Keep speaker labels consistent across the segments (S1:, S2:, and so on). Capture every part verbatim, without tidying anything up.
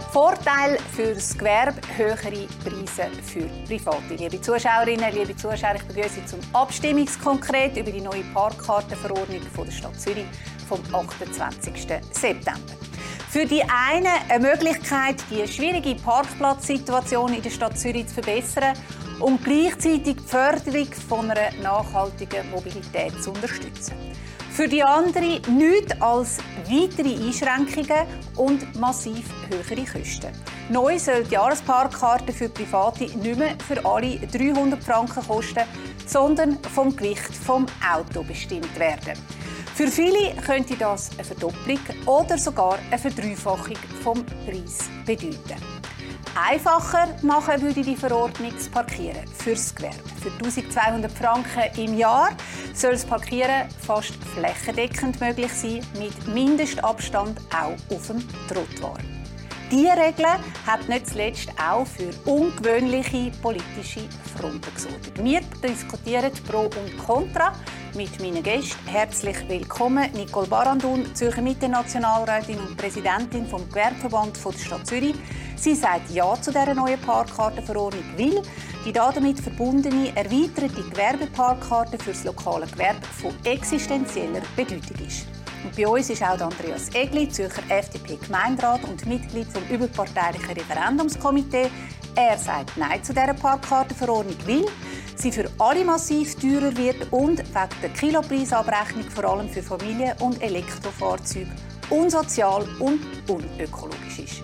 S1: Vorteil für das Gewerbe, höhere Preise für Private. Liebe Zuschauerinnen, liebe Zuschauer, ich begrüße Sie zum Abstimmungskonkret über die neue Parkkartenverordnung von der Stadt Zürich vom achtundzwanzigsten September. Für die einen eine Möglichkeit, die schwierige Parkplatzsituation in der Stadt Zürich zu verbessern und gleichzeitig die Förderung von einer nachhaltigen Mobilität zu unterstützen. Für die anderen nichts als weitere Einschränkungen und massiv höhere Kosten. Neu soll die Jahresparkkarte für Private nicht mehr für alle dreihundert Franken kosten, sondern vom Gewicht des Autos bestimmt werden. Für viele könnte das eine Verdopplung oder sogar eine Verdreifachung vom Preis bedeuten. Einfacher machen würde die Verordnung das Parkieren fürs Gewerbe. Für eintausendzweihundert Franken im Jahr soll das Parkieren fast flächendeckend möglich sein, mit Mindestabstand auch auf dem Trottoir. Diese Regel hat nicht zuletzt auch für ungewöhnliche politische Fronten gesorgt. Wir diskutieren Pro und Contra mit meinen Gästen. Herzlich willkommen Nicole Barandun, Zürcher Mitte-Nationalrätin und Präsidentin vom Gewerbeverband der Stadt Zürich. Sie sagt Ja zu dieser neuen Parkkartenverordnung, weil die damit verbundene erweiterte Gewerbeparkkarte für das lokale Gewerbe von existenzieller Bedeutung ist. Und bei uns ist auch Andreas Egli, Zürcher F D P-Gemeinderat und Mitglied vom überparteilichen Referendumskomitee. Er sagt Nein zu dieser Parkkartenverordnung, weil sie für alle massiv teurer wird und wegen der Kilopreisabrechnung vor allem für Familien und Elektrofahrzeuge unsozial und unökologisch ist.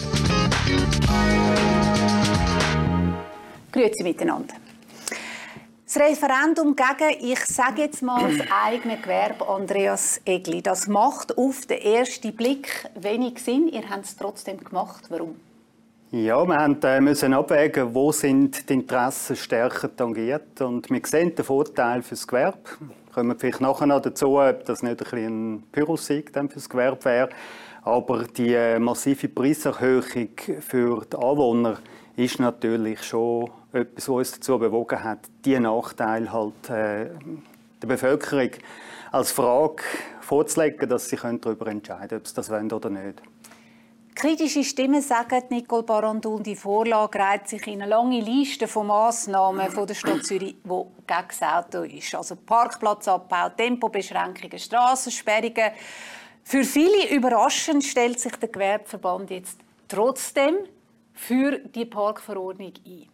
S1: Grüezi miteinander. Das Referendum gegen, ich sage jetzt mal, das eigene Gewerbe, Andreas Egli, das macht auf den ersten Blick wenig Sinn. Ihr habt es trotzdem gemacht. Warum?
S2: Ja, wir mussten abwägen, wo sind die Interessen stärker tangiert. Und wir sehen den Vorteil für das Gewerbe. Kommen wir vielleicht nachher noch dazu, ob das nicht ein bisschen ein Pyrrhussieg für das Gewerbe wäre. Aber die massive Preiserhöhung für die Anwohner ist natürlich schon etwas, was uns dazu bewogen hat, diesen Nachteil halt, äh, der Bevölkerung als Frage vorzulegen, dass sie darüber entscheiden können, ob sie das wollen oder nicht.
S1: Kritische Stimmen sagen, Nicole Barandun, die Vorlage reiht sich in eine lange Liste von Massnahmen von der Stadt Zürich, die gegen das Auto ist. Also Parkplatzabbau, Tempobeschränkungen, Strassensperrungen. Für viele überraschend stellt sich der Gewerbeverband jetzt trotzdem für die Parkverordnung ein.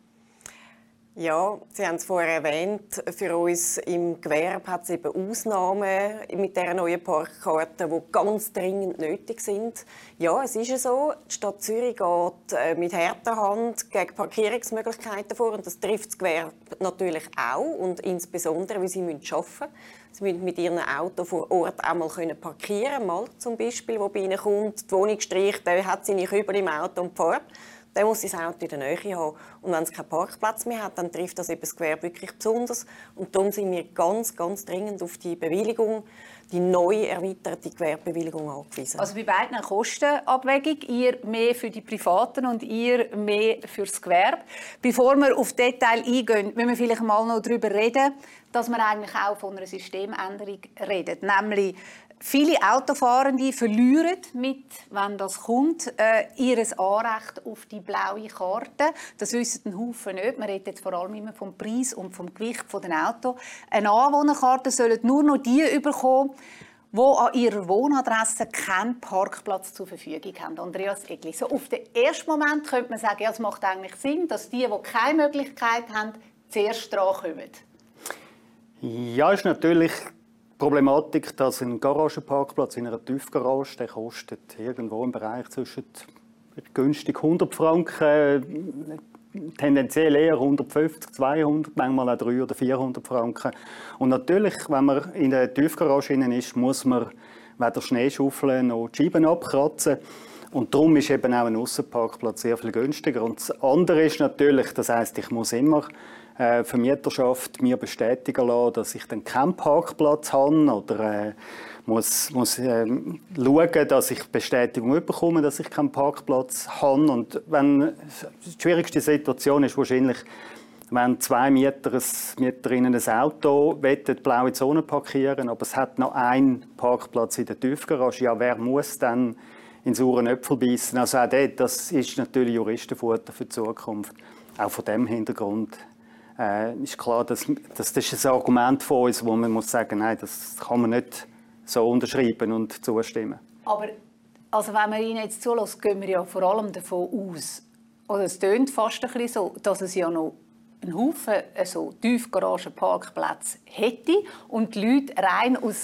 S3: Ja, Sie haben es vorher erwähnt, für uns im Gewerbe hat es eben Ausnahmen mit dieser neuen Parkkarte, die ganz dringend nötig sind. Ja, es ist ja so, die Stadt Zürich geht mit harter Hand gegen Parkierungsmöglichkeiten vor und das trifft das Gewerbe natürlich auch und insbesondere, weil sie arbeiten müssen. Sie müssen mit ihrem Auto vor Ort auch mal parkieren können, mal zum Beispiel, wo bei ihnen kommt, die Wohnung streicht, der hat seine Kübel im Auto und die Farbe. Dann muss das Auto in der Nähe haben. Und wenn es keinen Parkplatz mehr hat, dann trifft das eben das Gewerbe wirklich besonders. Und darum sind wir ganz, ganz dringend auf die Bewilligung, die neu erweiterte Gewerbebewilligung angewiesen.
S1: Also bei beiden eine Kostenabwägung, ihr mehr für die Privaten und ihr mehr für das Gewerbe. Bevor wir auf Detail eingehen, müssen wir vielleicht mal noch darüber reden, dass wir eigentlich auch von einer Systemänderung reden. Nämlich viele Autofahrende verlieren mit, wenn das kommt, äh, ihr Anrecht auf die blaue Karte. Das wissen ein Haufen nicht. Man redet jetzt vor allem immer vom Preis und vom Gewicht des Autos. Eine Anwohnerkarte sollen nur noch die bekommen, die an ihrer Wohnadresse keinen Parkplatz zur Verfügung haben. Andreas Egli, so auf den ersten Moment könnte man sagen, ja, es macht eigentlich Sinn, dass die, die keine Möglichkeit haben, zuerst drankommen.
S2: Ja, ist natürlich die Problematik, dass ein Garagenparkplatz in einer Tiefgarage, der kostet irgendwo im Bereich zwischen günstig hundert Franken, tendenziell eher hundertfünfzig, zweihundert, manchmal auch dreihundert oder vierhundert Franken. Und natürlich, wenn man in der Tiefgarage ist, muss man weder Schnee schaufeln noch die Scheiben abkratzen. Und darum ist eben auch ein Aussenparkplatz sehr viel günstiger. Und das andere ist natürlich, das heisst, ich muss immer äh, Vermieterschaft mir bestätigen lassen, dass ich dann keinen Parkplatz habe oder äh, muss, muss äh, schauen, dass ich Bestätigung bekomme, dass ich keinen Parkplatz habe. Und wenn, die schwierigste Situation ist wahrscheinlich, wenn zwei Mieter, Mieterinnen ein Auto wollen, die blaue Zone parkieren, aber es hat noch einen Parkplatz in der Tiefgarage, ja, wer muss dann in sauren Äpfel beißen. Also auch dort, das ist natürlich Juristenfutter für die Zukunft. Auch von diesem Hintergrund äh, ist klar, dass, dass das ist ein Argument von uns, wo man muss sagen, nein, das kann man nicht so unterschreiben und zustimmen.
S1: Aber also wenn man Ihnen jetzt zulässt, gehen wir ja vor allem davon aus, oder es tönt fast ein bisschen so, dass es ja noch einen Haufen also Tiefgaragenparkplätze hätte und die Leute rein aus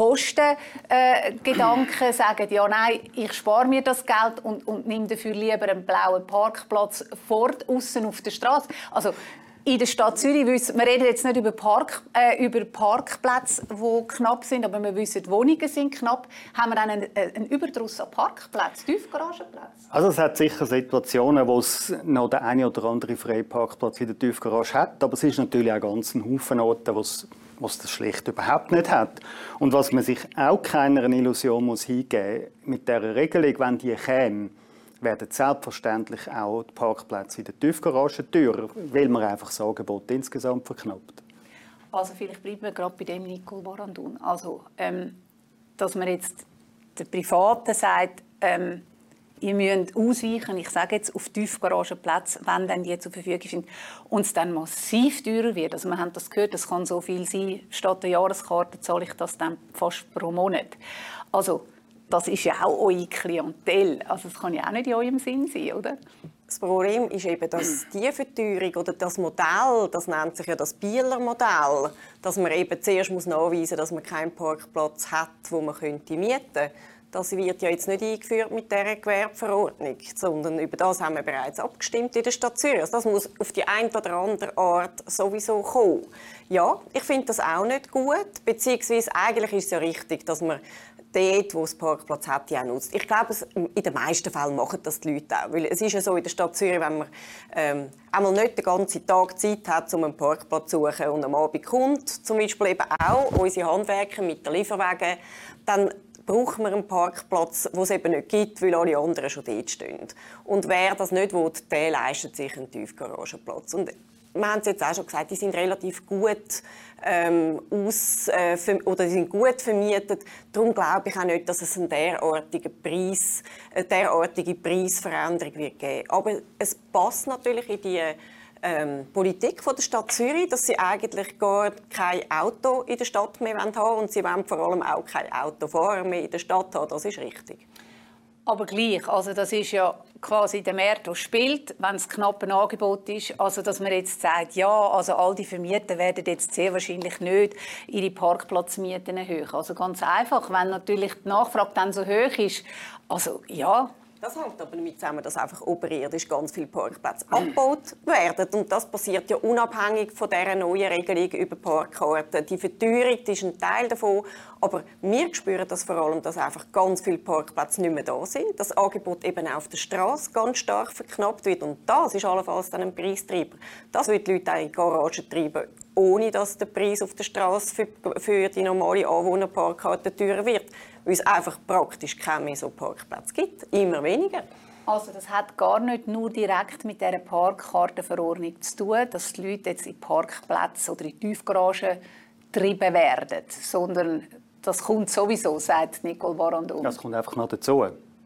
S1: Kostengedanken äh, sagen, ja nein, ich spare mir das Geld und, und nehme dafür lieber einen blauen Parkplatz fort, aussen auf der Straße. Also in der Stadt Zürich wissen wir reden jetzt nicht über, Park, äh, über Parkplätze, die knapp sind, aber wir wissen, die Wohnungen sind knapp. Haben wir dann einen, einen Überdruss an Parkplätzen, Tiefgaragenplätzen?
S2: Also es hat sicher Situationen, wo es noch der eine oder andere freie Parkplatz in der Tiefgarage hat, aber es ist natürlich auch ganz ein Haufen Orte, wo es, wo es das schlicht überhaupt nicht hat. Und was man sich auch keiner Illusion muss hingeben muss, mit dieser Regelung, wenn die käme, werden selbstverständlich auch die Parkplätze in der Tiefgarage teurer, weil man einfach das Angebot insgesamt verknappt.
S1: Also vielleicht bleiben wir gerade bei dem Nicole Barandun. Also, ähm, dass man jetzt den Privaten sagt, ähm, ihr müsst ausweichen, ich sage jetzt, auf Tiefgaragenplätze, wenn dann die zur Verfügung sind, und es dann massiv teurer wird. Also wir haben das gehört, das kann so viel sein, statt der Jahreskarte zahle ich das dann fast pro Monat. Also, das ist ja auch eure Klientel. Also das kann ja auch nicht in eurem Sinn sein, oder?
S3: Das Problem ist eben, dass die Verteuerung oder das Modell, das nennt sich ja das Bieler Modell, dass man eben zuerst muss nachweisen muss, dass man keinen Parkplatz hat, wo man könnte mieten könnte. Das wird ja jetzt nicht eingeführt mit dieser Gewerbeverordnung, sondern über das haben wir bereits abgestimmt in der Stadt Zürich. Also das muss auf die eine oder andere Art sowieso kommen. Ja, ich finde das auch nicht gut, beziehungsweise eigentlich ist es ja richtig, dass man dort, wo es Parkplatz hat, die auch nutzt. Ich glaube, in den meisten Fällen machen das die Leute auch. Weil es ist ja so in der Stadt Zürich, wenn man ähm, einmal nicht den ganzen Tag Zeit hat, um einen Parkplatz zu suchen und am Abend kommt, zum Beispiel eben auch unsere Handwerker mit den Lieferwagen, dann braucht man einen Parkplatz, den es eben nicht gibt, weil alle anderen schon dort stehen. Und wer das nicht will, der leistet sich einen Tiefgaragenplatz. Und wir haben es jetzt auch schon gesagt, die sind relativ gut ähm, aus, äh, oder die sind gut vermietet. Darum glaube ich auch nicht, dass es eine derartige, Preis, eine derartige Preisveränderung wird geben. Aber es passt natürlich in die ähm, Politik von der Stadt Zürich, dass sie eigentlich gar kein Auto in der Stadt mehr haben wollen und sie wollen vor allem auch kein Autofahrer mehr in der Stadt haben. Das ist richtig.
S1: Aber gleich, also das ist ja quasi der Markt, der spielt, wenn es knapp ein Angebot ist. Also dass man jetzt sagt, ja, also all die Vermieter werden jetzt sehr wahrscheinlich nicht ihre Parkplatzmieten erhöhen. Also ganz einfach, wenn natürlich die Nachfrage dann so hoch ist, also ja.
S3: Das hängt aber damit zusammen, dass einfach oberirdisch ganz viele Parkplätze abgebaut werden. Und das passiert ja unabhängig von dieser neuen Regelung über Parkkarten. Die Verteuerung ist ein Teil davon, aber wir spüren das vor allem, dass einfach ganz viele Parkplätze nicht mehr da sind. Das Angebot eben auch auf der Straße ganz stark verknappt wird. Und das ist allenfalls dann ein Preistreiber. Das wird die Leute auch in die Garage treiben, ohne dass der Preis auf der Straße für, für die normale Anwohnerparkkarte teurer wird. Weil es einfach praktisch keine mehr so Parkplätze gibt. Immer weniger.
S1: Also das hat gar nicht nur direkt mit dieser Parkkartenverordnung zu tun, dass die Leute jetzt in Parkplätze oder in Tiefgaragen getrieben werden, sondern das kommt sowieso, sagt Nicole Barandun.
S2: Das kommt einfach noch dazu.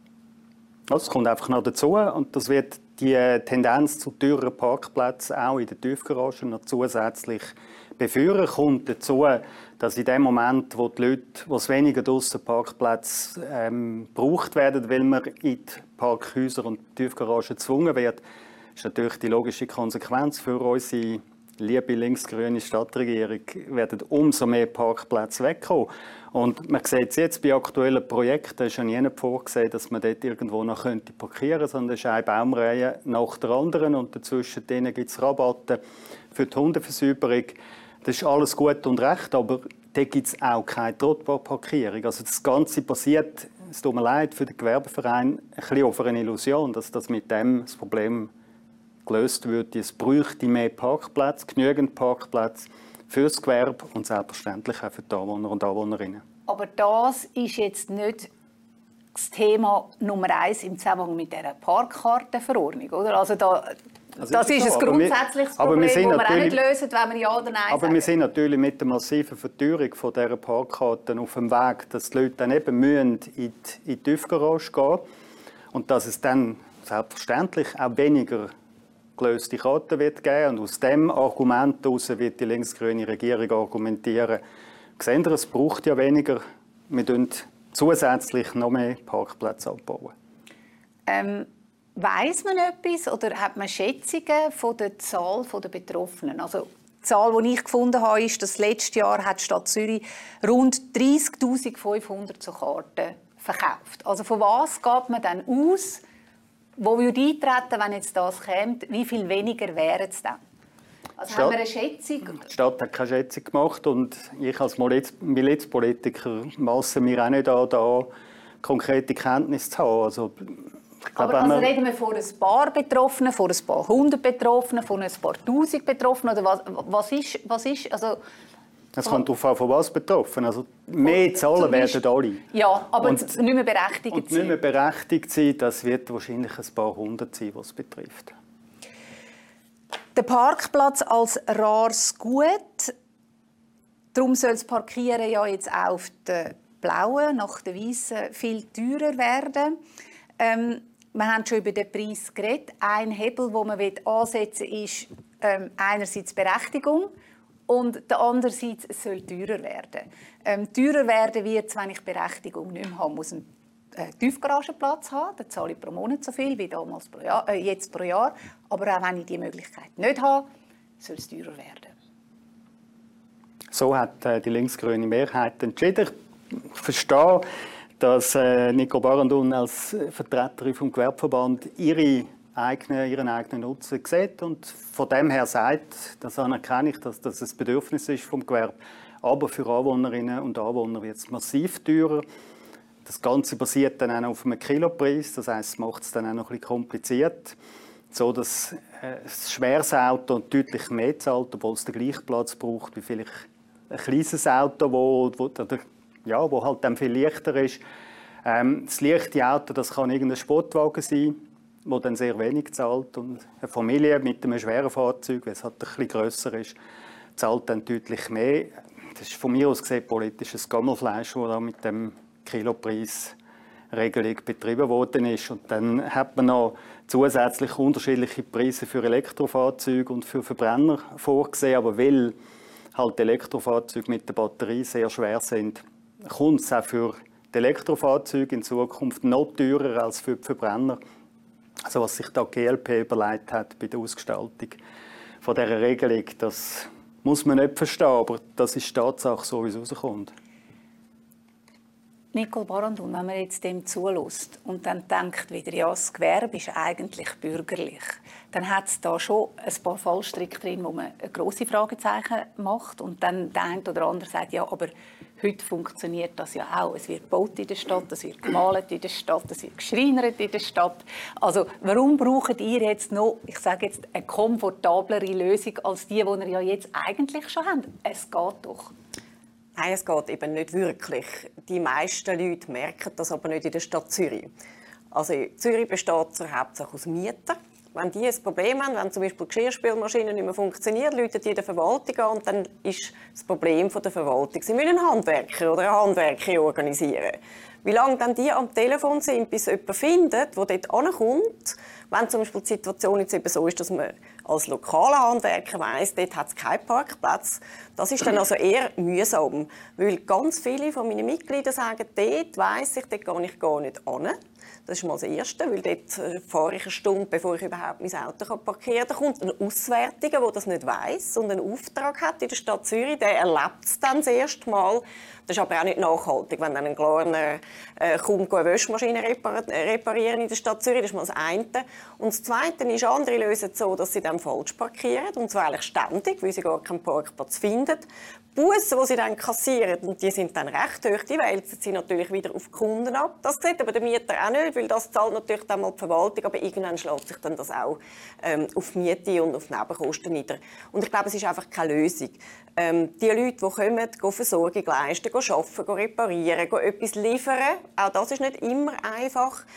S2: Das kommt einfach noch dazu und das wird die Tendenz zu teuren Parkplätzen auch in den Tiefgaragen noch zusätzlich befeuern. Kommt dazu, dass in dem Moment, wo die Leute, wo es weniger draussen Parkplätze ähm, gebraucht werden, weil man in die Parkhäuser und Tiefgaragen gezwungen wird, ist natürlich die logische Konsequenz für unsere liebe linksgrüne Stadtregierung, werden umso mehr Parkplätze wegkommen. Und man sieht es jetzt bei aktuellen Projekten, ist ja nie vorgesehen, dass man dort irgendwo noch könnte parkieren könnte, sondern es ist eine Baumreihe nach der anderen und dazwischen gibt es Rabatte für die Hundeversäuberung. Das ist alles gut und recht, aber da gibt es auch keine Trottbarparkierung. Also das Ganze basiert, es tut mir leid, für den Gewerbeverein ein bisschen auf einer Illusion, dass das mit dem das Problem gelöst wird. Es bräuchte mehr Parkplätze, genügend Parkplätze für das Gewerbe und selbstverständlich auch für die Anwohner und Anwohnerinnen.
S1: Aber das ist jetzt nicht das Thema Nummer eins im Zusammenhang mit dieser Parkkartenverordnung, oder? Also da, also das ist, ist so, ein grundsätzliches
S2: wir,
S1: Problem, das wir auch nicht lösen, wenn wir Ja oder Nein
S2: aber sagen. Aber wir sind natürlich mit der massiven Verteuerung von dieser Parkkarten auf dem Weg, dass die Leute dann eben müssen in die, in die Tiefgarage gehen müssen. Und dass es dann selbstverständlich auch weniger gelöste Karten wird geben. Und aus diesem Argument heraus wird die linksgrüne Regierung argumentieren, sehen Sie, es braucht ja weniger, wir bauen zusätzlich noch mehr Parkplätze abbauen.
S1: Ähm, weiss man etwas oder hat man Schätzungen von der Zahl der Betroffenen? Also die Zahl, die ich gefunden habe, ist, dass letztes Jahr hat die Stadt Zürich rund dreissigtausendfünfhundert so Karten verkauft. Also von was geht man dann aus, wo würde eintreten, wenn jetzt das käme? Wie viel weniger wären es dann? Also haben wir eine Schätzung?
S2: Die Stadt hat keine Schätzung gemacht und ich als Milizpolitiker masse mir auch nicht an, da konkrete Kenntnisse zu haben. Also, ich glaube,
S1: aber also
S2: wir
S1: reden wir von ein paar Betroffenen, von ein paar hundert Betroffenen, von ein paar tausend Betroffenen? Oder was, was ist, was ist also
S2: es kommt darauf an, von was betroffen. Also mehr zahlen werden alle.
S1: Ja, aber
S2: und,
S1: nicht mehr berechtigt
S2: und
S1: sein.
S2: nicht mehr berechtigt sein, das wird wahrscheinlich ein paar hundert sein, was es betrifft.
S1: Der Parkplatz als rares Gut. Darum soll das Parkieren ja jetzt auch auf der blauen, nach der weißen, viel teurer werden. Ähm, wir haben schon über den Preis geredet. Ein Hebel, den man ansetzen will, ist ähm, einerseits Berechtigung und der andererseits es soll teurer werden. Ähm, teurer werden wird es, wenn ich Berechtigung nicht mehr habe, muss einen äh, Tiefgaragenplatz haben. Da zahle ich pro Monat so viel wie damals pro Jahr, äh, jetzt pro Jahr. Aber auch wenn ich diese Möglichkeit nicht habe, soll es teurer werden.
S2: So hat äh, die linksgrüne Mehrheit entschieden. Ich verstehe, dass äh, Nicole Barandoun als Vertreterin vom Gewerbeverband ihre eigene, ihren eigenen Nutzen sieht und von dem her sagt, das anerkenne ich, dass das ein Bedürfnis ist vom Gewerbe. Aber für Anwohnerinnen und Anwohner wird es massiv teurer. Das Ganze basiert dann auch auf einem Kilopreis, das heisst, es macht es dann auch noch ein bisschen kompliziert, so dass äh, ein schweres Auto deutlich mehr zahlt, obwohl es den gleichen Platz braucht wie vielleicht ein kleines Auto, wo, wo, oder, ja, wo halt dann viel leichter ist. Ähm, das leichte Auto, das kann irgendein Sportwagen sein, der dann sehr wenig zahlt. Und eine Familie mit einem schweren Fahrzeug, weil es halt ein bisschen grösser ist, zahlt dann deutlich mehr. Das ist von mir aus gesehen politisches Gammelfleisch, das da mit dem Kilopreisregelung betrieben worden ist. Und dann hat man noch zusätzlich unterschiedliche Preise für Elektrofahrzeuge und für Verbrenner vorgesehen. Aber weil halt Elektrofahrzeuge mit der Batterie sehr schwer sind, kommt es auch für die Elektrofahrzeuge in Zukunft noch teurer als für die Verbrenner. Also was sich da die G L P überlegt hat bei der Ausgestaltung von dieser Regelung, das muss man nicht verstehen, aber das ist die Tatsache, so wie es rauskommt.
S1: Nicole Barandoun, wenn man jetzt dem zulässt und dann denkt wieder, ja, das Gewerbe ist eigentlich bürgerlich, dann hat es da schon ein paar Fallstricke drin, wo man grosse Fragezeichen macht und dann der eine oder andere sagt, ja, aber heute funktioniert das ja auch. Es wird gebaut in der Stadt, es wird gemalt in der Stadt, es wird geschreinert in der Stadt. Also warum braucht ihr jetzt noch, ich sage jetzt, eine komfortablere Lösung als die, die ihr ja jetzt eigentlich schon habt? Es geht doch.
S3: Nein, es geht eben nicht wirklich. Die meisten Leute merken das aber nicht in der Stadt Zürich. Also Zürich besteht zur Hauptsache aus Mietern. Wenn die ein Problem haben, wenn zum Beispiel die Geschirrspülmaschine nicht mehr funktioniert, rufen die in der Verwaltung an und dann ist das Problem von der Verwaltung. Sie müssen einen Handwerker oder eine Handwerkerin organisieren. Wie lange dann die am Telefon sind, bis jemand findet, der dort ankommt, wenn zum Beispiel die Situation jetzt eben so ist, dass man als lokaler Handwerker weiss, dort hat es keinen Parkplatz, das ist dann also eher mühsam. Weil ganz viele von meinen Mitgliedern sagen, dort weiss ich, dort gehe ich gar nicht hin. Das ist mal das Erste, weil dort fahre ich eine Stunde, bevor ich überhaupt mein Auto parkieren kann. Da kommt ein Auswärtiger, der das nicht weiss und einen Auftrag hat in der Stadt Zürich, der erlebt es dann das erste Mal. Das ist aber auch nicht nachhaltig, wenn dann ein Glarner äh, kommt, eine Wäschmaschine reparieren in der Stadt Zürich. Das ist mal das eine. Und das Zweite ist, andere lösen es so, dass sie dann falsch parkieren, und zwar eigentlich ständig, weil sie gar keinen Parkplatz finden. Die Bussen, die sie dann kassieren, und die sind dann recht hoch, die wälzen sie natürlich wieder auf die Kunden ab. Das sieht aber der Mieter auch nicht, weil das zahlt natürlich dann mal die Verwaltung, aber irgendwann schlägt sich dann das auch ähm, auf die Miete und auf die Nebenkosten nieder. Und ich glaube, es ist einfach keine Lösung. Ähm, die Leute, die kommen, gehen Versorgung leisten, gehen arbeiten, gehen reparieren, gehen etwas liefern, auch das ist nicht immer einfach.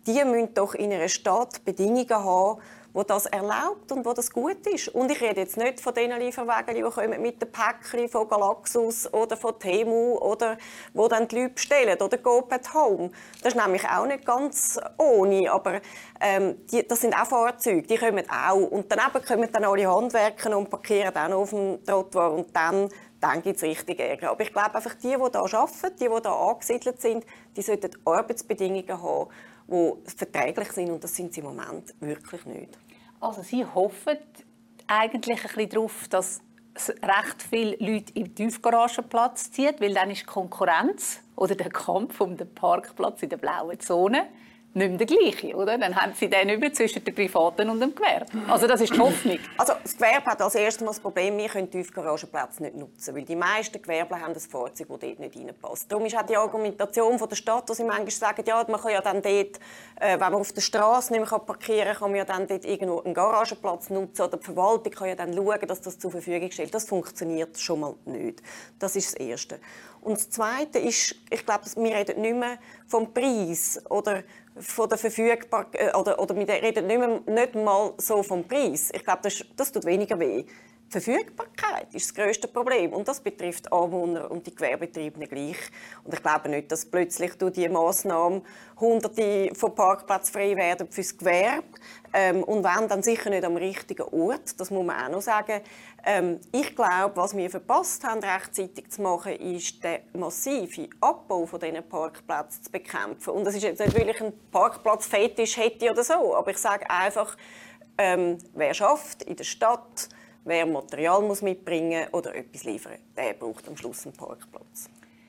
S3: die müssen doch in einer Stadt Bedingungen haben, wo das erlaubt und wo das gut ist. Und ich rede jetzt nicht von den Lieferwagen, die kommen mit den Päckchen von Galaxus oder von Temu oder wo dann die Leute bestellen oder Go at Home. Das ist nämlich auch nicht ganz ohne, aber ähm, die, das sind auch Fahrzeuge, die kommen auch. Und daneben kommen dann alle Handwerker und parkieren auch noch auf dem Trottoir und dann dann gibt es richtig Ärger. Aber ich glaube einfach, die, die hier arbeiten, die, die hier angesiedelt sind, die sollten Arbeitsbedingungen haben, die verträglich sind. Und das sind sie im Moment wirklich nicht.
S1: Also Sie hoffen eigentlich ein bisschen darauf, dass es recht viele Leute im Tiefgaragenplatz zieht, weil dann ist die Konkurrenz oder der Kampf um den Parkplatz in der blauen Zone nicht mehr der gleiche, oder? Dann haben Sie den über zwischen den Privaten und dem Gewerbe. Also das ist die Hoffnung.
S3: Also das Gewerbe hat als erstes Mal das Problem, wir können Tiefgaragenplätze nicht nutzen, weil die meisten Gewerbler haben ein Fahrzeug, das dort nicht reinpasst. Darum ist auch die Argumentation von der Stadt, wo sie manchmal sagen, ja, man kann ja dann dort, äh, wenn man auf der Straße nicht mehr parkieren kann, kann man ja dann dort irgendwo einen Garagenplatz nutzen oder die Verwaltung kann ja dann schauen, dass das zur Verfügung stellt. Das funktioniert schon mal nicht. Das ist das Erste. Und das Zweite ist, ich glaube, wir reden nicht mehr vom Preis oder von der Verfügbarkeit, oder, oder wir reden nicht, mehr, nicht mal so vom Preis. Ich glaube, das, das tut weniger weh. Die Verfügbarkeit ist das grösste Problem und das betrifft Anwohner und die Gewerbebetriebe gleich. Und ich glaube nicht, dass plötzlich durch diese Massnahme Hunderte von Parkplätzen frei werden fürs Gewerbe ähm, und wenn, dann sicher nicht am richtigen Ort. Das muss man auch noch sagen. Ähm, ich glaube, was wir verpasst haben, rechtzeitig zu machen, ist den massiven Abbau von diesen Parkplätzen zu bekämpfen. Und das ist jetzt nicht, weil ich einen Parkplatzfetisch hätte oder so, aber ich sage einfach, ähm, wer schafft in der Stadt, wer Material muss mitbringen oder etwas liefern, der braucht am Schluss einen Parkplatz.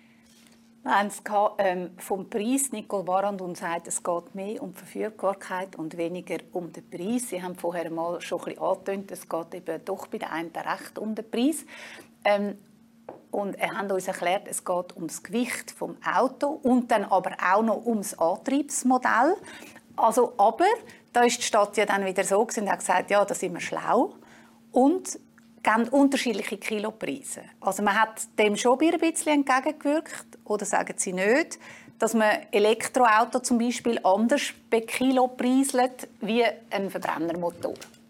S1: Wir haben es ähm, vom Preis. Nicole Warand uns sagt, es geht mehr um die Verfügbarkeit und weniger um den Preis. Sie haben vorher mal schon ein bisschen angetönt, es geht eben doch bei den einen recht um den Preis. Ähm, und er hat uns erklärt, es geht um das Gewicht des Autos und dann aber auch noch um das Antriebsmodell. Also, aber da ist die Stadt ja dann wieder so und hat gesagt, ja, da sind wir schlau. Und geben unterschiedliche Kilopreise. Also man hat dem schon ein bisschen entgegengewirkt, oder sagen Sie nicht, dass man Elektroauto zum Beispiel anders bekilopreiselt wie ein Verbrennermotor?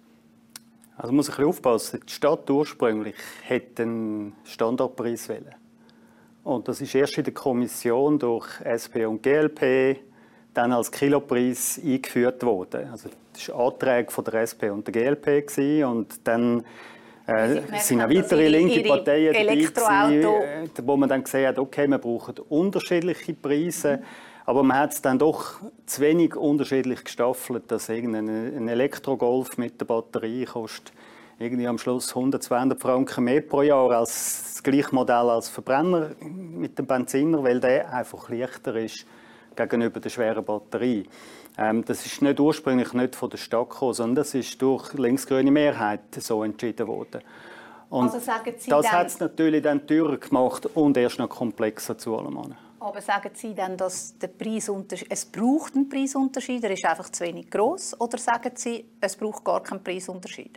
S2: Also man muss ein bisschen aufpassen. Die Stadt ursprünglich hätte einen Standardpreis wollen. Und das ist erst in der Kommission durch S P und G L P dann als Kilopreis eingeführt worden. Also das waren Anträge von der S P und der G L P und dann äh, sind auch weitere linke Parteien dabei gewesen, wo man dann gesehen hat, okay, wir brauchen unterschiedliche Preise, mhm. aber man hat es dann doch zu wenig unterschiedlich gestaffelt, dass irgendein Elektrogolf mit der Batterie kostet irgendwie am Schluss hundert, zweihundert Franken mehr pro Jahr als das gleiche Modell als Verbrenner mit dem Benziner, weil der einfach leichter ist gegenüber der schweren Batterie. Ähm, das ist nicht ursprünglich nicht von der Stadt gekommen, sondern das ist durch linksgrüne Mehrheit so entschieden worden. Und
S1: also sagen Sie
S2: das hat es natürlich dann teurer gemacht und erst noch komplexer zu allem.
S1: Aber sagen Sie dann, dass der Preisunterschied, es braucht einen Preisunterschied, er ist einfach zu wenig gross, oder sagen Sie, es braucht gar keinen Preisunterschied?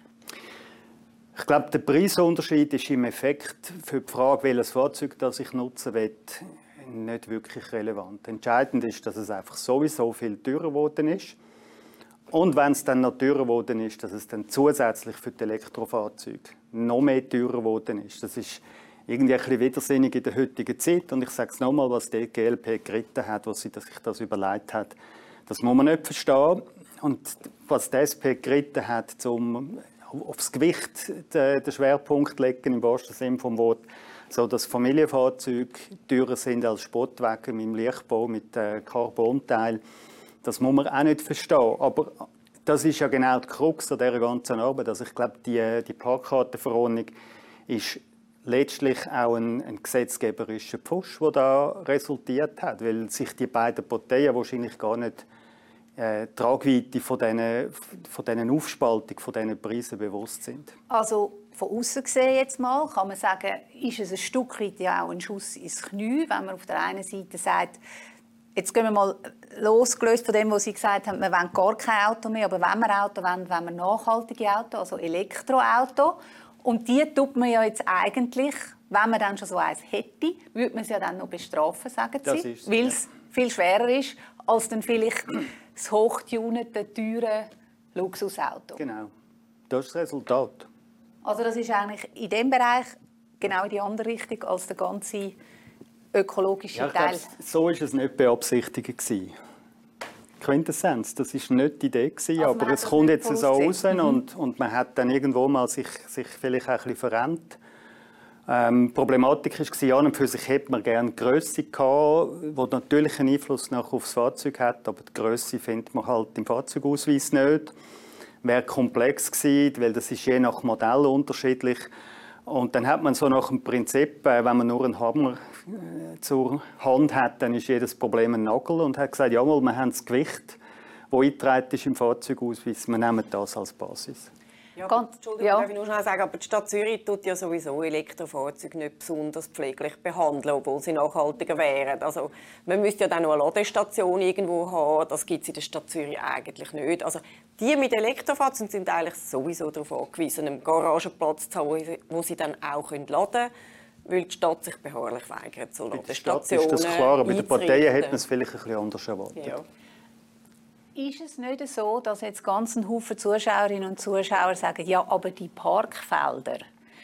S2: Ich glaube, der Preisunterschied ist im Effekt für die Frage, welches Fahrzeug das ich nutzen will, nicht wirklich relevant. Entscheidend ist, dass es einfach sowieso viel teurer geworden ist. Und wenn es dann noch teurer geworden ist, dass es dann zusätzlich für die Elektrofahrzeuge noch mehr teurer geworden ist. Das ist irgendwie ein bisschen widersinnig in der heutigen Zeit. Und ich sage es nochmal, was die G L P geritten hat, was sie sich das überlegt hat. Das muss man nicht verstehen. Und was die S P geritten hat, um aufs Gewicht den Schwerpunkt zu legen, im wahrsten Sinne des Wortes, so dass Familienfahrzeuge teurer sind als Sportwagen im Leichtbau mit äh, Carbonteil. Das muss man auch nicht verstehen. Aber das ist ja genau die Krux an dieser ganzen Arbeit. Also ich glaube, die, die Parkkartenverordnung ist letztlich auch ein, ein gesetzgeberischer Pfusch, der da resultiert hat, weil sich die beiden Parteien wahrscheinlich gar nicht äh, die Tragweite von diesen, von diesen Aufspaltung, von diesen Preisen bewusst sind.
S1: Also von außen gesehen jetzt mal, kann man sagen, ist es ein Stück weit ja auch ein Schuss ins Knie, wenn man auf der einen Seite sagt, jetzt gehen wir mal losgelöst von dem, was Sie gesagt haben, wir wollen gar kein Auto mehr, aber wenn wir Auto wollen, wollen wir nachhaltige Auto, also Elektroauto. Und die tut man ja jetzt eigentlich, wenn man dann schon so eins hätte, würde man es ja dann noch bestrafen, sagen Sie, weil es viel schwerer ist, als dann vielleicht das hochtunete, teure Luxusauto.
S2: Genau, das ist das Resultat.
S1: Also das ist eigentlich in diesem Bereich genau in die andere Richtung als der ganze ökologische
S2: Ja,
S1: Teil.
S2: glaube, so war es nicht beabsichtigt. Quintessenz, das war nicht die Idee,
S1: also
S2: aber es kommt jetzt so raus mhm. und, und man hat dann irgendwo mal sich, sich vielleicht auch ein bisschen verrennt. Ähm, die Problematik war, an und für sich hätte man gerne Grösse gehabt, die natürlich einen Einfluss auf das Fahrzeug hat, aber die Grösse findet man halt im Fahrzeugausweis nicht. Wäre komplex gewesen, weil das ist je nach Modell unterschiedlich. Und dann hat man so nach dem Prinzip, wenn man nur einen Hammer äh, zur Hand hat, dann ist jedes Problem ein Nagel und hat gesagt, jawohl, wir haben das Gewicht, das eingetragen ist im Fahrzeugausweis, wir nehmen das als Basis.
S3: Ja, aber, Entschuldigung, ja. darf ich nur schnell sagen, aber die Stadt Zürich tut ja sowieso Elektrofahrzeuge nicht besonders pfleglich behandeln, obwohl sie nachhaltiger wären. Also, man müsste ja dann noch eine Ladestation irgendwo haben, das gibt es in der Stadt Zürich eigentlich nicht. Also, die mit Elektrofahrzeugen sind eigentlich sowieso darauf angewiesen, einen Garagenplatz zu haben, wo sie dann auch laden können, weil die Stadt sich beharrlich weigert, so Ladestationen
S2: ist das klar, aber bei den Parteien hätte man es vielleicht ein bisschen anders erwartet.
S3: Ja.
S1: Ist es nicht so, dass jetzt ganz ein Haufen Zuschauerinnen und Zuschauer sagen, ja, aber die Parkfelder,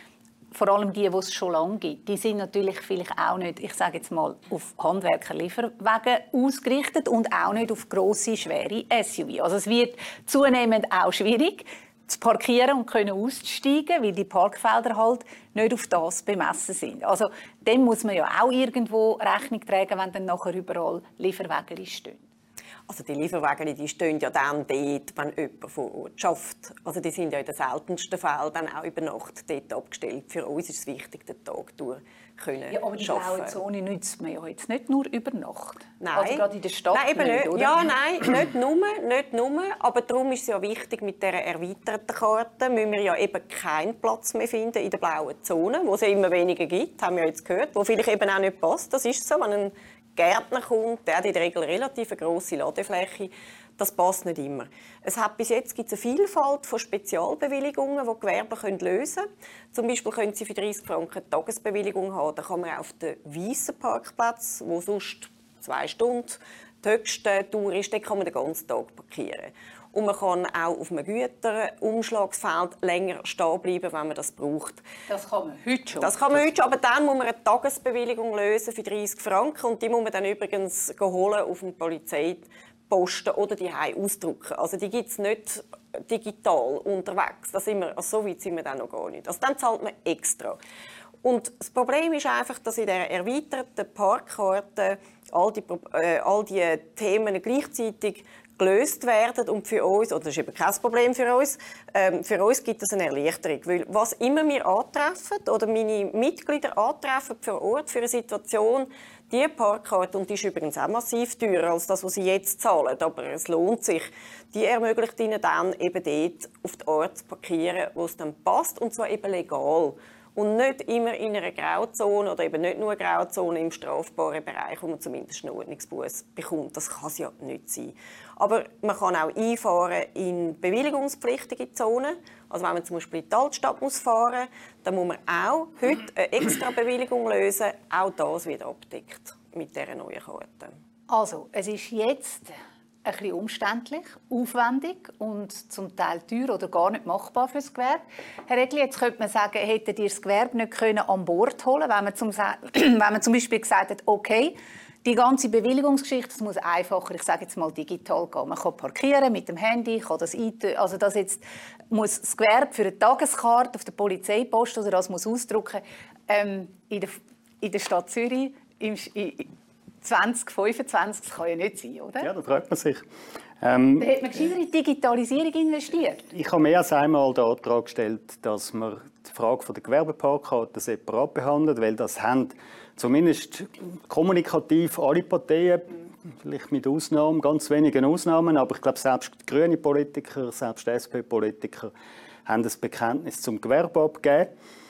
S1: vor allem die, die es schon lange gibt, die sind natürlich vielleicht auch nicht, ich sage jetzt mal, auf Handwerker-Lieferwagen ausgerichtet und auch nicht auf grosse, schwere S U V. Also es wird zunehmend auch schwierig, zu parkieren und können auszusteigen, weil die Parkfelder halt nicht auf das bemessen sind. Also dem muss man ja auch irgendwo Rechnung tragen, wenn dann nachher überall Lieferwagen stehen.
S3: Also die Lieferwagen, die stehen ja dann dort, wenn jemand vor Ort arbeitet. Also die sind ja in den seltensten Fällen dann auch über Nacht dort abgestellt. Für uns ist es wichtig, den Tag durch können
S1: ja, aber die blaue Zone nützt man ja jetzt nicht nur über Nacht.
S3: Nein.
S1: Also gerade in der Stadt
S3: nein, eben
S1: nicht,
S3: nicht.
S1: oder?
S3: Ja, nein, nicht nur, nicht nur. Aber darum ist es ja wichtig, mit dieser erweiterten Karte müssen wir ja eben keinen Platz mehr finden in der blauen Zone, wo es ja immer weniger gibt, haben wir jetzt gehört, wo vielleicht eben auch nicht passt. Das ist so, wenn ein Gärtner kommt, der hat in der Regel relativ eine grosse Ladefläche. Das passt nicht immer. Es hat bis jetzt gibt es eine Vielfalt von Spezialbewilligungen, die Gewerbe lösen können. Zum Beispiel können Sie für dreißig Franken eine Tagesbewilligung haben. Da kann man auf den weißen Parkplatz, wo sonst zwei Stunden die höchste Tour ist, dort kann man den ganzen Tag parkieren. Und man kann auch auf einem Güterumschlagsfeld länger stehen bleiben, wenn man das braucht.
S1: Das kann man heute schon.
S3: Das kann man heute schon, aber dann muss man eine Tagesbewilligung lösen für dreißig Franken. Und die muss man dann übrigens holen auf dem Polizeiposten oder die ausdrucken. Also die gibt es nicht digital unterwegs. Das sind wir, also so weit sind wir dann noch gar nicht. Also dann zahlt man extra. Und das Problem ist einfach, dass in der erweiterten Parkkarte all die, äh, all die Themen gleichzeitig gelöst werden und für uns, oder das ist eben kein Problem für uns, ähm, für uns gibt es eine Erleichterung, weil was immer wir antreffen oder meine Mitglieder antreffen vor Ort für eine Situation, die Parkkarte, und die ist übrigens auch massiv teurer als das, was sie jetzt zahlen, aber es lohnt sich, die ermöglicht ihnen dann eben dort auf die Art zu parkieren, wo es dann passt, und zwar eben legal. Und nicht immer in einer Grauzone oder eben nicht nur eine Grauzone im strafbaren Bereich, wo man zumindest einen Ordnungsbuß bekommt. Das kann es ja nicht sein. Aber man kann auch einfahren in bewilligungspflichtige Zonen. Also wenn man zum Beispiel in die Altstadt muss fahren muss, dann muss man auch heute eine extra Bewilligung lösen. Auch das wird abgedeckt mit dieser neuen Karte.
S1: Also, es ist jetzt ein bisschen umständlich, aufwendig und zum Teil teuer oder gar nicht machbar für das Gewerbe. Herr Egli, jetzt könnte man sagen, hättet ihr das Gewerbe nicht können an Bord holen können, wenn man zum, wenn man zum Beispiel gesagt hat, okay, die ganze Bewilligungsgeschichte, das muss einfacher, ich sage jetzt mal digital gehen. Man kann parkieren mit dem Handy, kann das eintun. Also das jetzt muss das Gewerbe für eine Tageskarte auf der Polizeipost oder das muss ausdrucken ähm, in, der, in der Stadt Zürich im, in, zwanzig fünfundzwanzig, das kann ja nicht sein, oder?
S2: Ja, da freut man sich. Ähm,
S1: da hat man gescheiter in die Digitalisierung investiert.
S2: Ich habe mehr als einmal den Antrag gestellt, dass man die Frage der Gewerbeparkkarte separat behandelt, weil das haben zumindest kommunikativ alle Parteien, vielleicht mit Ausnahmen, ganz wenigen Ausnahmen, aber ich glaube, selbst grüne Politiker, selbst S P-Politiker haben das Bekenntnis zum Gewerbe abgegeben.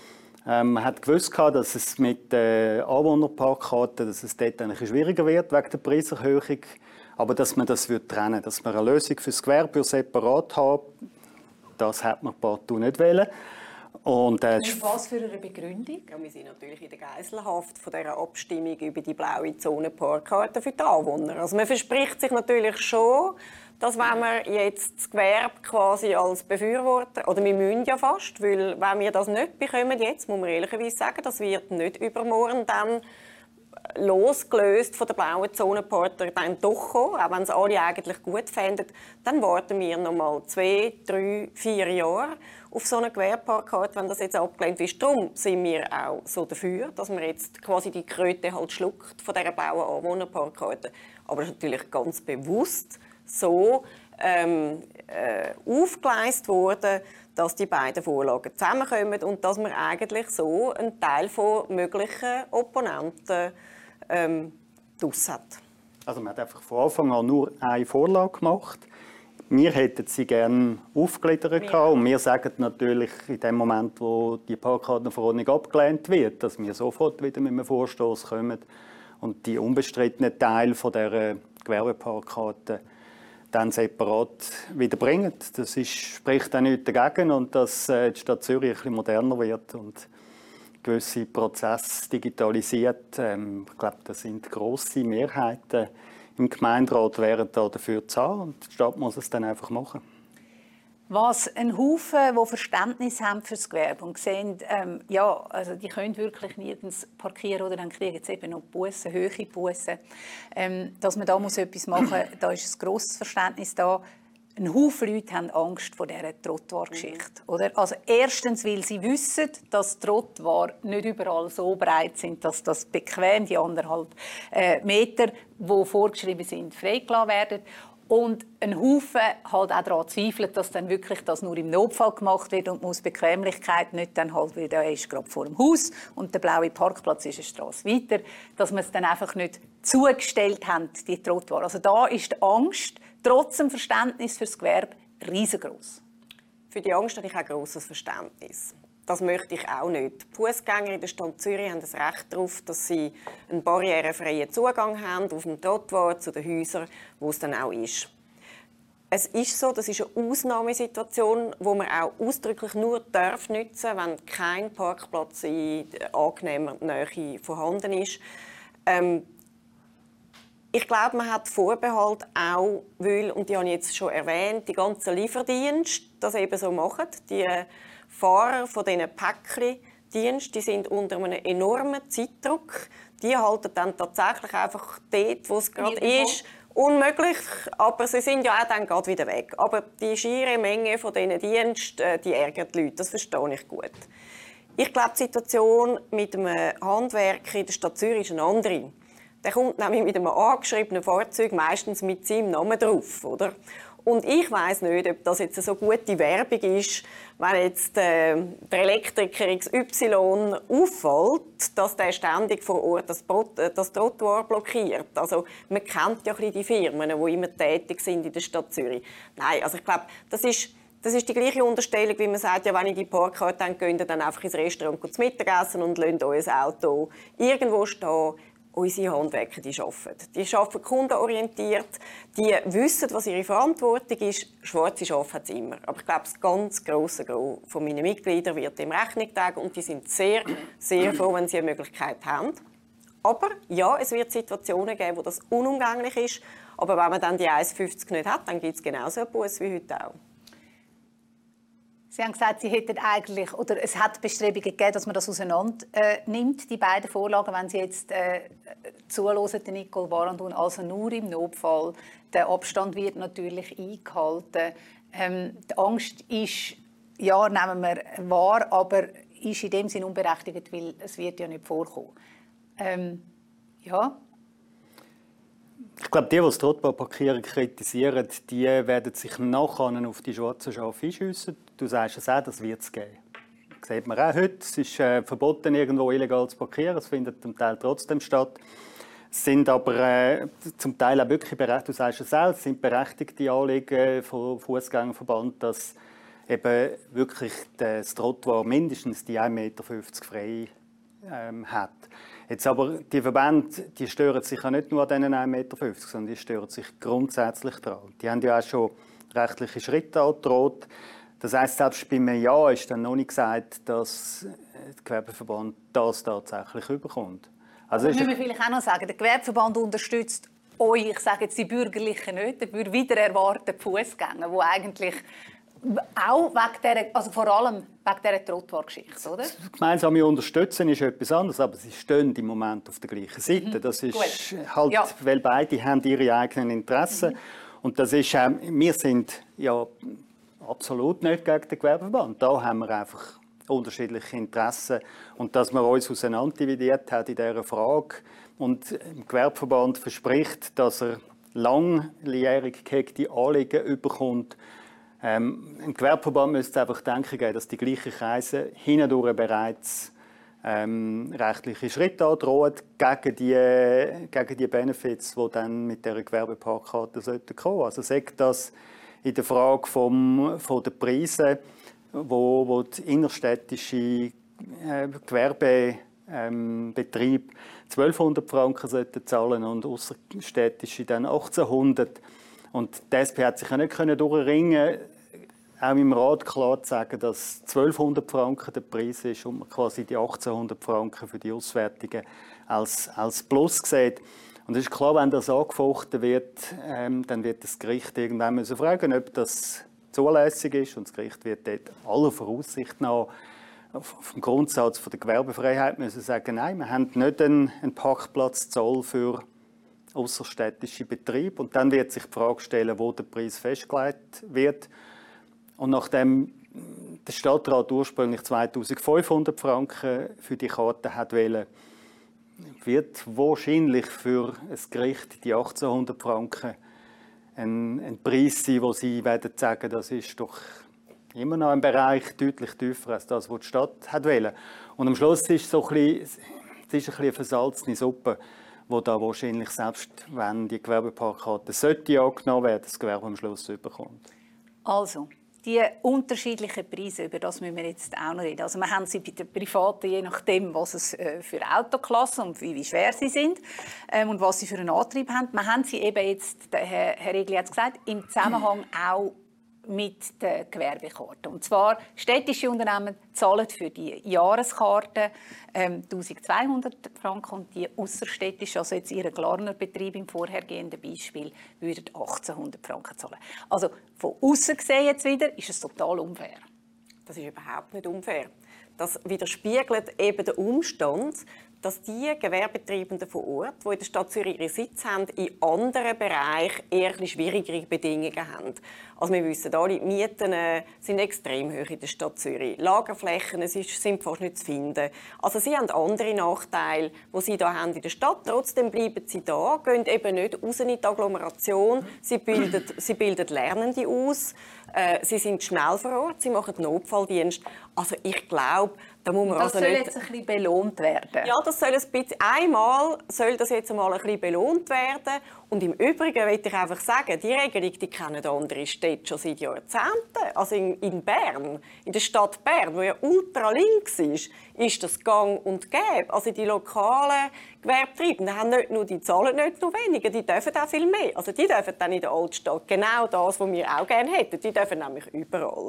S2: Ähm, man hat gewusst, dass es mit äh, Anwohnerparkkarten dass es dort eigentlich schwieriger wird wegen der Preiserhöhung. Aber dass man das trennen würde, dass man eine Lösung für das Gewerbe separat haben, das hat man partout nicht wollen. Und, äh,
S1: und was für eine Begründung?
S3: Ja, wir sind natürlich in der Geiselhaft von dieser Abstimmung über die blaue Zone Parkkarte für die Anwohner. Also man verspricht sich natürlich schon, dass wenn wir jetzt das Gewerbe quasi als Befürworter, oder wir müssen ja fast, weil wenn wir das nicht bekommen jetzt, muss man ehrlicherweise sagen, das wird nicht übermorgen dann losgelöst von der blauen Zonenpartner dann doch kommen, auch wenn es alle eigentlich gut fänden, dann warten wir noch mal zwei, drei, vier Jahre auf so eine Gewerbeparkkarte, wenn das jetzt abgelehnt ist. Darum sind wir auch so dafür, dass man jetzt quasi die Kröte halt schluckt von dieser blauen Anwohnerparkkarte. Aber das ist natürlich ganz bewusst so ähm, äh, aufgeleistet worden, dass die beiden Vorlagen zusammenkommen und dass man eigentlich so einen Teil von möglichen Opponenten ähm, draus hat.
S2: Also man hat einfach von Anfang an nur eine Vorlage gemacht. Wir hätten sie gerne aufgegliedert ja. Und wir sagen natürlich in dem Moment, wo die Parkkartenverordnung abgelehnt wird, dass wir sofort wieder mit einem Vorstoß kommen und die unbestrittenen Teile von dieser Gewerbeparkkarte dann separat wieder bringen. Das ist, spricht auch nichts dagegen und dass äh, die Stadt Zürich ein bisschen moderner wird und gewisse Prozesse digitalisiert. Ähm, ich glaube, das sind grosse Mehrheiten im Gemeinderat wären da dafür zu haben und die Stadt muss es dann einfach machen.
S1: Was ein Haufen, die Verständnis haben für das Gewerbe und sehen, ähm, ja, also die können wirklich nirgends parkieren oder dann kriegen sie eben noch Bussen, hohe Bussen. Ähm, dass man da muss etwas machen muss, da ist ein grosses Verständnis da. Ein Haufen Leute haben Angst vor dieser Trottoir-Geschichte. Mhm. Also erstens, weil sie wissen, dass Trottoir nicht überall so breit sind, dass das bequem die anderthalb äh, Meter, die vorgeschrieben sind, freigelassen werden. Und ein Haufen halt auch daran zweifelt, dass dann wirklich das nur im Notfall gemacht wird und muss Bequemlichkeit nicht dann halt, weil der ist gerade vor dem Haus und der blaue Parkplatz ist eine Straße weiter, dass man es dann einfach nicht zugestellt haben, die Trottoir. Also da ist die Angst, trotz dem Verständnis für das Gewerbe, riesengroß.
S3: Für die Angst habe ich auch grosses Verständnis. Das möchte ich auch nicht. Die Fußgänger in der Stadt Zürich haben das Recht darauf, dass sie einen barrierefreien Zugang haben auf dem Trottoir zu den Häusern, wo es dann auch ist. Es ist so, das ist eine Ausnahmesituation, wo man auch ausdrücklich nur darf nutzen, wenn kein Parkplatz in angenehmer Nähe vorhanden ist. Ähm, Ich glaube, man hat Vorbehalt auch, weil, und die habe ich jetzt schon erwähnt, die ganzen Lieferdienste das eben so machen. Die Fahrer von diesen Päckchendiensten, die sind unter einem enormen Zeitdruck. Die halten dann tatsächlich einfach dort, wo es gerade ist, unmöglich. Aber sie sind ja auch dann gerade wieder weg. Aber die schiere Menge von diesen Diensten, die ärgert die Leute. Das verstehe ich gut. Ich glaube, die Situation mit einem Handwerker in der Stadt Zürich ist eine andere. Der kommt nämlich mit einem angeschriebenen Fahrzeug meistens mit seinem Namen drauf, oder? Und ich weiss nicht, ob das jetzt eine so gute Werbung ist, wenn jetzt äh, der Elektriker X Y auffällt, dass der ständig vor Ort das, das Trottoir blockiert. Also man kennt ja ein bisschen die Firmen, die immer tätig sind in der Stadt Zürich. Nein, also ich glaube, das ist Das ist die gleiche Unterstellung, wie man sagt, ja, wenn ich die Parkkarte dann gehen, dann einfach ins Restaurant zu Mittagessen und lassen euer Auto irgendwo stehen. Unsere Handwerker, die arbeiten. Die arbeiten kundenorientiert, die wissen, was ihre Verantwortung ist. Schwarze Schafe hat es immer. Aber ich glaube, das ganz grosse Gros von meinen Mitgliedern wird dem Rechnung tragen und die sind sehr, sehr froh, wenn sie eine Möglichkeit haben. Aber ja, es wird Situationen geben, wo das unumgänglich ist. Aber wenn man dann die eins fünfzig nicht hat, dann gibt es genauso einen Bus wie heute auch.
S1: Sie haben gesagt, Sie hätten eigentlich, oder es hat Bestrebungen gegeben, dass man das auseinander äh, nimmt, die beiden Vorlagen, wenn Sie jetzt äh, zuhören, Nicole Barandoun, also nur im Notfall. Der Abstand wird natürlich eingehalten. Ähm, die Angst ist, ja, nehmen wir wahr, aber ist in dem Sinne unberechtigt, weil es wird ja nicht vorkommen. Ähm, ja.
S2: Ich glaube, die, die das Trottoirparkieren kritisieren, die werden sich nachher auf die schwarzen Schafe einschiessen. Du sagst es auch, das wird es geben. Das sieht man auch heute. Es ist äh, verboten, irgendwo illegal zu parkieren. Es findet zum Teil trotzdem statt. Es sind aber äh, zum Teil auch wirklich berechtigt, du sagst es auch, es sind berechtigte Anliegen vom Fußgängerverband, dass eben wirklich das Trottoir mindestens die ein Meter fünfzig frei ähm, hat. Jetzt aber, die Verbände die stören sich ja nicht nur an diesen ein Meter fünfzig, sondern die stören sich grundsätzlich daran. Die haben ja auch schon rechtliche Schritte angedroht. Das heisst, selbst bei einem Ja ist dann noch nicht gesagt, dass der Gewerbeverband das tatsächlich überkommt. Also
S1: das müssen wir vielleicht auch noch sagen. Der Gewerbeverband unterstützt euch, ich sage jetzt die Bürgerlichen nicht, dafür wieder erwarten Fußgänger, die eigentlich auch wegen dieser, also vor allem wegen dieser Trottoir-Geschichte, oder?
S2: Das gemeinsame Unterstützen ist etwas anderes, aber sie stehen im Moment auf der gleichen Seite. Das ist
S1: Gut.
S2: halt,
S1: Ja.
S2: weil beide haben ihre eigenen Interessen. Mhm. Und das ist, äh, wir sind ja absolut nicht gegen den Gewerbeverband. Da haben wir einfach unterschiedliche Interessen. Und dass man uns auseinanderdividiert hat in dieser Frage und im Gewerbeverband verspricht, dass er langjährig gehegte Anliegen bekommt. Ähm, Im Gewerbeverband müsste es einfach denken geben, dass die gleichen Kreise hindurch bereits ähm, rechtliche Schritte androhen gegen die, gegen die Benefits, die dann mit dieser Gewerbeparkkarte sollten kommen. Also sagt das in der Frage vom, von den Preisen, wo, wo die innerstädtische äh, Gewerbebetriebe ähm, zwölfhundert Franken sollten zahlen und ausserstädtische dann achtzehnhundert. Und die S P hat sich ja nicht durchringen, auch im Rat klar zu sagen, dass zwölfhundert Franken der Preis ist und man quasi die achtzehnhundert Franken für die Auswertungen als, als Plus sieht. Und es ist klar, wenn das angefochten wird, ähm, dann wird das Gericht irgendwann müssen fragen, ob das zulässig ist. Und das Gericht wird dort aller Voraussicht nach auf dem Grundsatz von der Gewerbefreiheit müssen sagen, nein, wir haben nicht einen, einen Parkplatzzoll für ausserstädtische Betriebe. Und dann wird sich die Frage stellen, wo der Preis festgelegt wird. Und nachdem der Stadtrat ursprünglich zweitausendfünfhundert Franken für die Karte hat wollen, wird wahrscheinlich für ein Gericht die achtzehnhundert Franken ein, ein Preis sein, wo sie werden sagen, das ist doch immer noch ein Bereich deutlich tiefer als das, was die Stadt hat wollen. Und am Schluss ist es so ein bisschen, es ist ein bisschen eine versalzene Suppe, wo da wahrscheinlich, selbst wenn die Gewerbeparkkarte sollte angenommen werden, das Gewerbe am Schluss überkommt.
S1: Also, die unterschiedlichen Preise, über das müssen wir jetzt auch noch reden. Also wir haben sie bei den Privaten, je nachdem, was es für Autoklassen und wie schwer sie sind ähm, und was sie für einen Antrieb haben. Wir haben sie eben jetzt, der Herr, Herr Regli hat es gesagt, im Zusammenhang auch mit der Gewerbekarte. Und zwar städtische Unternehmen zahlen für die Jahreskarte ähm, eintausendzweihundert Franken und die ausserstädtische, also jetzt Ihr Glarner Betrieb im vorhergehenden Beispiel, würden achtzehnhundert Franken zahlen. Also von außen gesehen jetzt wieder ist es total unfair.
S3: Das ist überhaupt nicht unfair. Das widerspiegelt eben den Umstand, dass die Gewerbetreibenden vor Ort, die in der Stadt Zürich ihren Sitz haben, in anderen Bereichen eher schwierigere Bedingungen haben. Also wir wissen alle, die Mieten sind extrem hoch in der Stadt Zürich. Lagerflächen sind fast nicht zu finden. Also sie haben andere Nachteile, die sie da haben in der Stadt. Trotzdem bleiben sie da, gehen eben nicht raus in die Agglomeration. Sie bilden, sie bilden Lernende aus. Äh, sie sind schnell vor Ort, sie machen Notfalldienst. Also ich glaube, da muss man
S1: das
S3: also
S1: soll
S3: nicht...
S1: jetzt ein bisschen belohnt werden.
S3: Ja, das soll ein bisschen... Einmal soll das jetzt einmal ein bisschen belohnt werden. Und im Übrigen möchte ich einfach sagen, die Regelung, die kennen andere Städte schon seit Jahrzehnten. Also in, in Bern, in der Stadt Bern, wo ja ultralinks ist, ist das gang und gäbe. Also die lokalen Gewerbetreibenden haben nicht nur, die zahlen nicht nur weniger, die dürfen auch viel mehr. Also die dürfen dann in der Altstadt genau das, was wir auch gerne hätten. Die dürfen nämlich überall.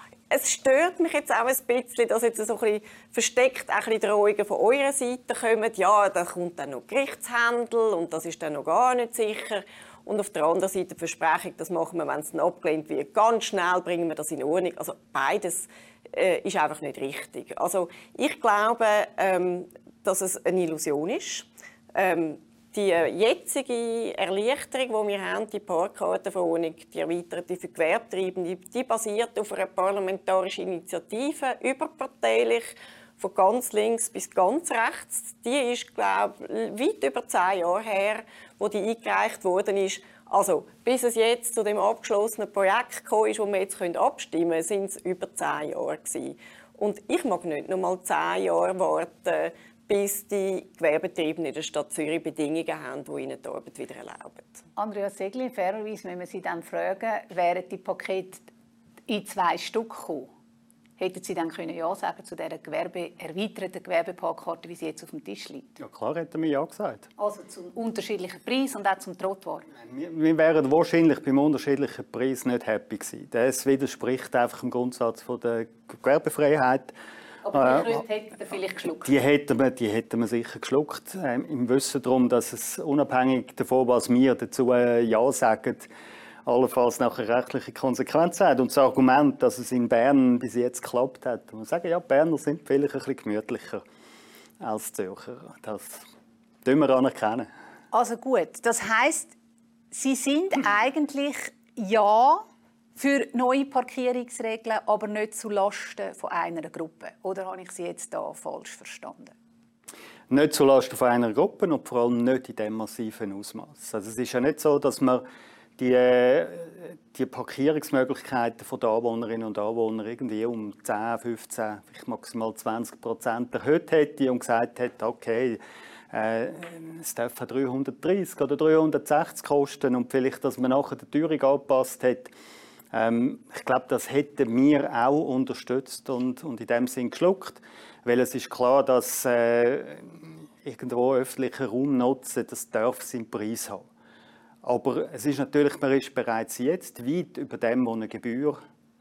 S3: Es stört mich jetzt auch ein bisschen, dass jetzt so ein bisschen versteckt auch ein bisschen Drohungen von eurer Seite kommen. Ja, da kommt dann noch Gerichtshändel und das ist dann noch gar nicht sicher. Und auf der anderen Seite die Versprechung, das machen wir, wenn es dann abgelehnt wird, ganz schnell bringen wir das in Ordnung. Also beides äh, ist einfach nicht richtig. Also ich glaube, ähm, dass es eine Illusion ist. Ähm, Die jetzige Erleichterung, die wir haben, die Parkkartenverordnung, die erweiterte für Gewerbetreibende, die basiert auf einer parlamentarischen Initiative, überparteilich, von ganz links bis ganz rechts. Die ist, glaube ich, weit über zehn Jahre her, wo die eingereicht worden ist. Also, bis es jetzt zu dem abgeschlossenen Projekt gekommen ist, wo wir jetzt abstimmen können, sind es über zehn Jahre gewesen. Und ich mag nicht noch mal zehn Jahre warten, bis die Gewerbetreibenden in der Stadt Zürich Bedingungen haben, die ihnen die Arbeit wieder erlauben.
S1: Andrea Segli, fairerweise, wenn wir Sie dann fragen, wären die Pakete in zwei Stück gekommen, hätten Sie dann können Ja sagen zu dieser Gewerbe, erweiterten Gewerbeparkkarte, wie sie jetzt auf dem Tisch liegt?
S2: Ja, klar hätten wir Ja gesagt.
S1: Also zum unterschiedlichen Preis und auch zum Trottoir?
S2: Wir, wir wären wahrscheinlich beim unterschiedlichen Preis nicht happy gewesen. Das widerspricht einfach dem Grundsatz von der Gewerbefreiheit.
S1: Aber die Kröte hätten wir vielleicht geschluckt.
S2: Die hätten wir, die hätten wir sicher geschluckt. Ähm, Im Wissen darum, dass es unabhängig davon, was wir dazu äh, Ja sagen, allenfalls nachher rechtliche Konsequenzen hat. Und das Argument, dass es in Bern bis jetzt geklappt hat, man sagen, ja, Berner sind vielleicht ein bisschen gemütlicher als Zürcher. Das tun wir anerkennen.
S1: Also gut, das heisst, Sie sind eigentlich ja für neue Parkierungsregeln, aber nicht zulasten von einer Gruppe. Oder habe ich Sie jetzt da falsch verstanden?
S2: Nicht zulasten von einer Gruppe und vor allem nicht in diesem massiven Ausmaß. Also es ist ja nicht so, dass man die, die Parkierungsmöglichkeiten der Anwohnerinnen und Anwohner irgendwie um zehn, fünfzehn, vielleicht maximal zwanzig Prozent erhöht hätte und gesagt hätte, okay, äh, es darf dreihundertdreißig oder dreihundertsechzig kosten und vielleicht, dass man nachher die Teuerung angepasst hat. Ähm, ich glaube, das hätten wir auch unterstützt und, und in dem Sinn geschluckt, weil es ist klar, dass äh, irgendwo öffentlicher Raum nutzen, das darf seinen Preis haben. Aber es ist natürlich, man ist bereits jetzt weit über dem, was eine Gebühr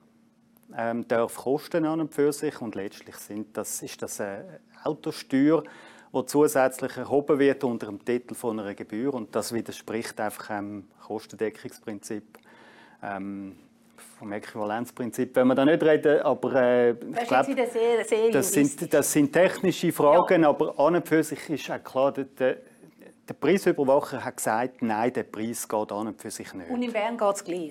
S2: ähm, darf kosten an und für sich. Und letztlich sind das, ist das eine Autosteuer, die zusätzlich erhoben wird unter dem Titel von einer Gebühr. Und das widerspricht einfach dem Kostendeckungsprinzip, ähm, vom Äquivalenzprinzip, wenn wir da nicht reden. Aber äh, ich glaube,
S1: sehr, sehr
S2: das, sind, das sind technische Fragen, ja. Aber an und für sich ist auch klar, der, der Preisüberwacher hat gesagt, nein, der Preis geht an und für sich nicht.
S1: Und in Bern geht es gleich?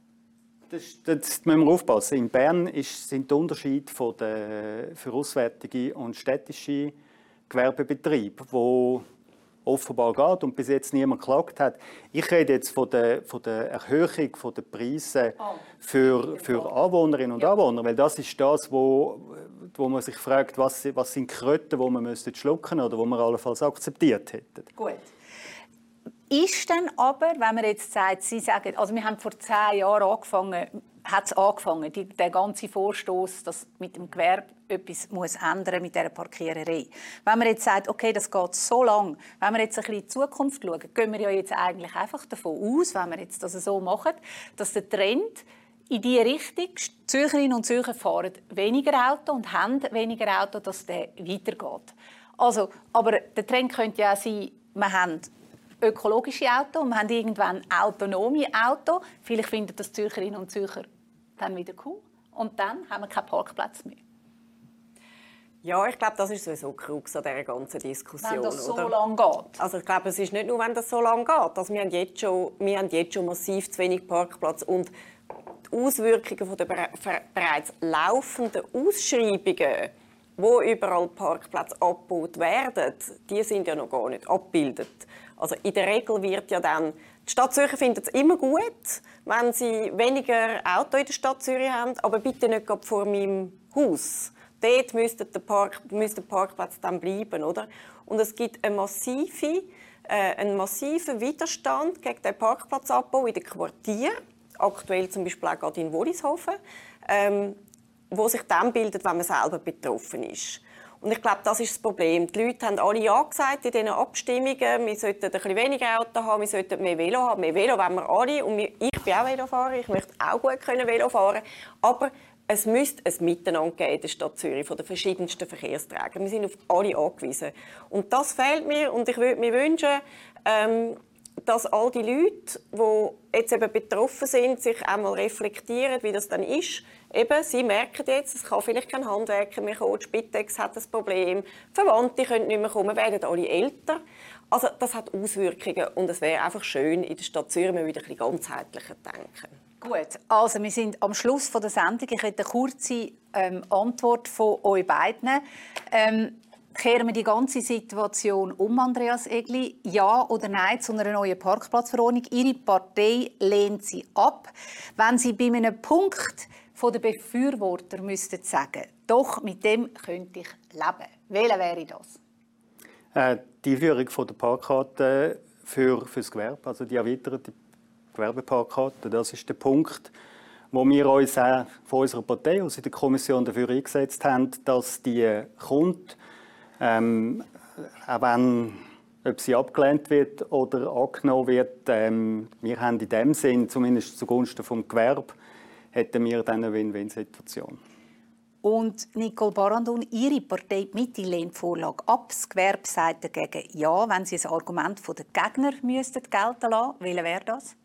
S2: Das, das müssen wir aufpassen. In Bern ist, sind die Unterschiede von der, für auswärtige und städtische Gewerbebetriebe, wo offenbar geht und bis jetzt niemand geklagt hat. Ich rede jetzt von der, von der Erhöhung der Preise für, für Anwohnerinnen und Anwohner, weil das ist das, wo, wo man sich fragt, was, was sind Kröten, die man müsste schlucken oder wo man allenfalls akzeptiert hätte.
S1: Gut. Ist dann aber, wenn man jetzt sagt, Sie sagen, also wir haben vor zehn Jahren angefangen, hat es angefangen, die, der ganze Vorstoß, dass mit dem Gewerbe etwas muss ändern mit dieser Parkiererei. Wenn man jetzt sagt, okay, das geht so lang, wenn wir jetzt ein bisschen in die Zukunft schauen, gehen wir ja jetzt eigentlich einfach davon aus, wenn wir jetzt das so machen, dass der Trend in die Richtung, Zürcherinnen und Zürcher fahren weniger Auto und haben weniger Auto, dass der weitergeht. Also, aber der Trend könnte ja auch sein, wir haben ökologische Autos und wir haben irgendwann autonome Autos. Vielleicht finden das Zürcherinnen und Zürcher dann wieder cool. Und dann haben wir keinen Parkplatz mehr.
S3: Ja, ich glaube, das ist sowieso die Krux an dieser ganzen Diskussion.
S1: Wenn das so
S3: oder?
S1: lange geht.
S3: Also ich glaube, es ist nicht nur, wenn das so lange geht. Also wir, haben jetzt schon, wir haben jetzt schon massiv zu wenig Parkplatz. Und die Auswirkungen von der bereits laufenden Ausschreibungen, wo überall Parkplätze abgebaut werden, die sind ja noch gar nicht abgebildet. Also in der Regel wird ja dann, die Stadt Zürich findet es immer gut, wenn sie weniger Auto in der Stadt Zürich haben, aber bitte nicht gerade vor meinem Haus. Dort müsste der, Park, müsste der Parkplatz dann bleiben, oder? Und es gibt eine massive, äh, einen massiven Widerstand gegen den Parkplatzabbau in den Quartieren, aktuell zum Beispiel auch gerade in Wollishofen, ähm, wo sich dann bildet, wenn man selber betroffen ist. Und ich glaube, das ist das Problem. Die Leute haben alle Ja gesagt in diesen Abstimmungen. Wir sollten ein bisschen weniger Auto haben, wir sollten mehr Velo haben. Mehr Velo wollen wir alle. Und wir, ich bin auch Velofahrer, ich möchte auch gut können Velo fahren. Aber es müsste ein Miteinander geben in der Stadt Zürich von den verschiedensten Verkehrsträgern. Wir sind auf alle angewiesen. Und das fehlt mir. Und ich würde mir wünschen, ähm, dass all die Leute, die jetzt eben betroffen sind, sich einmal reflektieren, wie das dann ist. Eben, sie merken jetzt, es kann vielleicht kein Handwerker mehr kommen, die Spitex hat ein Problem, Verwandte können nicht mehr kommen, werden alle älter. Also das hat Auswirkungen und es wäre einfach schön, in der Stadt Zürich wieder ein bisschen ganzheitlicher denken.
S1: Gut, also wir sind am Schluss der Sendung. Ich hätte eine kurze ähm, Antwort von euch beiden. Ähm, Kehren wir die ganze Situation um, Andreas Egli? Ja oder nein zu einer neuen Parkplatzverordnung? Ihre Partei lehnt sie ab. Wenn Sie bei einem Punkt von den Befürworter müssten sagen, doch, mit dem könnte ich leben. Welcher wäre das?
S2: Äh, die Einführung von der Parkkarte für, für das Gewerbe, also die erweiterte Gewerbeparkkarte, das ist der Punkt, wo wir uns auch von unserer Partei aus in der Kommission dafür eingesetzt haben, dass die kommt. Ähm, auch wenn ob sie abgelehnt wird oder angenommen wird, ähm, wir haben in dem Sinn, zumindest zugunsten des Gewerbes, hätten wir dann eine Win-Win-Situation.
S1: Und Nicole Barandon, Ihre Partei Mitte lehnt die Vorlage ab. Das Gewerbe sagt dagegen ja, wenn Sie ein Argument der Gegner müssten gelten lassen. Welches wäre das?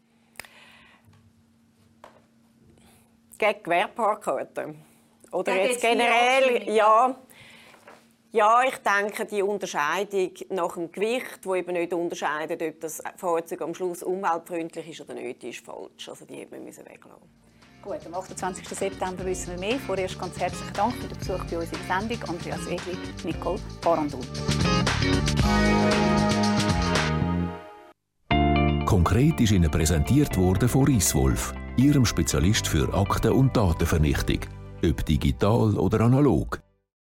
S3: Gegen Gewerbeparkkarten? Oder
S1: Gegen
S3: jetzt generell? Ja, ja, ich denke, die Unterscheidung nach dem Gewicht, wo eben nicht unterscheidet, ob das Fahrzeug am Schluss umweltfreundlich ist oder nicht, ist falsch. Also die hätte man weglassen.
S1: Gut, am achtundzwanzigsten September wissen wir mehr. Vorerst ganz herzlichen Dank für den Besuch bei uns in der Sendung. Andreas Egli, Nicole Barandon.
S4: Konkret ist Ihnen präsentiert worden von Reisswolf, Ihrem Spezialist für Akten- und Datenvernichtung. Ob digital oder analog.